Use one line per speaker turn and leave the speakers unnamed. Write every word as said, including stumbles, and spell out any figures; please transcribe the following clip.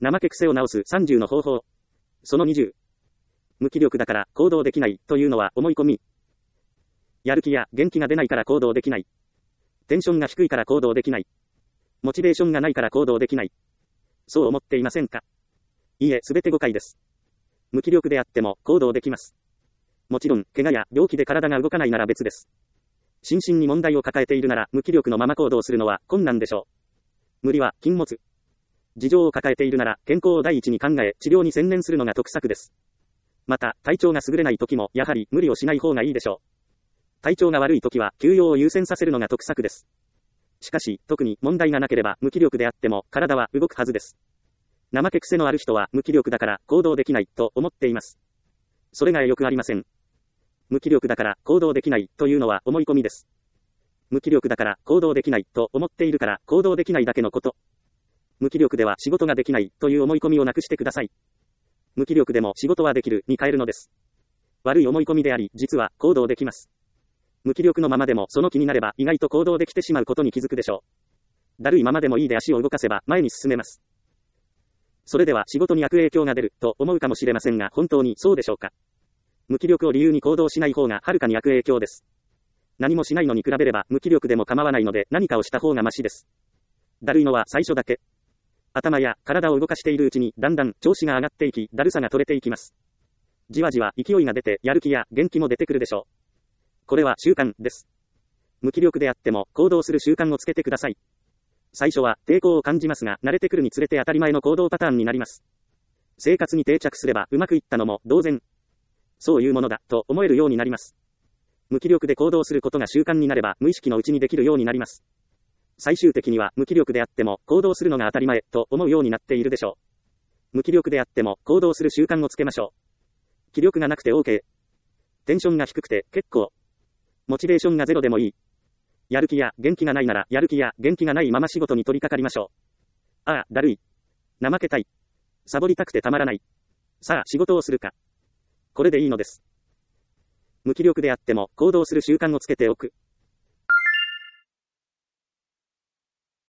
怠け癖を直すさんじゅうの方法。そのにじゅう。無気力だから行動できないというのは思い込み。やる気や元気が出ないから行動できない。テンションが低いから行動できない。モチベーションがないから行動できない。そう思っていませんか？いいえ、すべて誤解です。無気力であっても行動できます。もちろん、怪我や病気で体が動かないなら別です。心身に問題を抱えているなら無気力のまま行動するのは困難でしょう。無理は禁物。事情を抱えているなら健康を第一に考え治療に専念するのが得策です。また、体調が優れない時もやはり無理をしない方がいいでしょう。体調が悪い時は休養を優先させるのが得策です。しかし、特に問題がなければ無気力であっても体は動くはずです。怠け癖のある人は無気力だから行動できないと思っています。それがよくありません。無気力だから行動できないというのは思い込みです。無気力だから行動できないと思っているから行動できないだけのこと。無気力では仕事ができないという思い込みをなくしてください。無気力でも仕事はできるに変えるのです。悪い思い込みであり、実は行動できます。無気力のままでもその気になれば意外と行動できてしまうことに気づくでしょう。だるいままでもいいで足を動かせば前に進めます。それでは仕事に悪影響が出ると思うかもしれませんが本当にそうでしょうか。無気力を理由に行動しない方がはるかに悪影響です。何もしないのに比べれば無気力でも構わないので何かをした方がマシです。だるいのは最初だけ。頭や体を動かしているうちにだんだん調子が上がっていきだるさが取れていきます。じわじわ勢いが出てやる気や元気も出てくるでしょう。これは習慣です。無気力であっても行動する習慣をつけてください。最初は抵抗を感じますが慣れてくるにつれて当たり前の行動パターンになります。生活に定着すればうまくいったのも同然。そういうものだと思えるようになります。無気力で行動することが習慣になれば無意識のうちにできるようになります。最終的には無気力であっても行動するのが当たり前と思うようになっているでしょう。無気力であっても行動する習慣をつけましょう。気力がなくて OK。テンションが低くて結構。モチベーションがゼロでもいい。やる気や元気がないならやる気や元気がないまま仕事に取り掛かりましょう。ああ、だるい。怠けたい。サボりたくてたまらない。さあ仕事をするか。これでいいのです。無気力であっても行動する習慣をつけておく。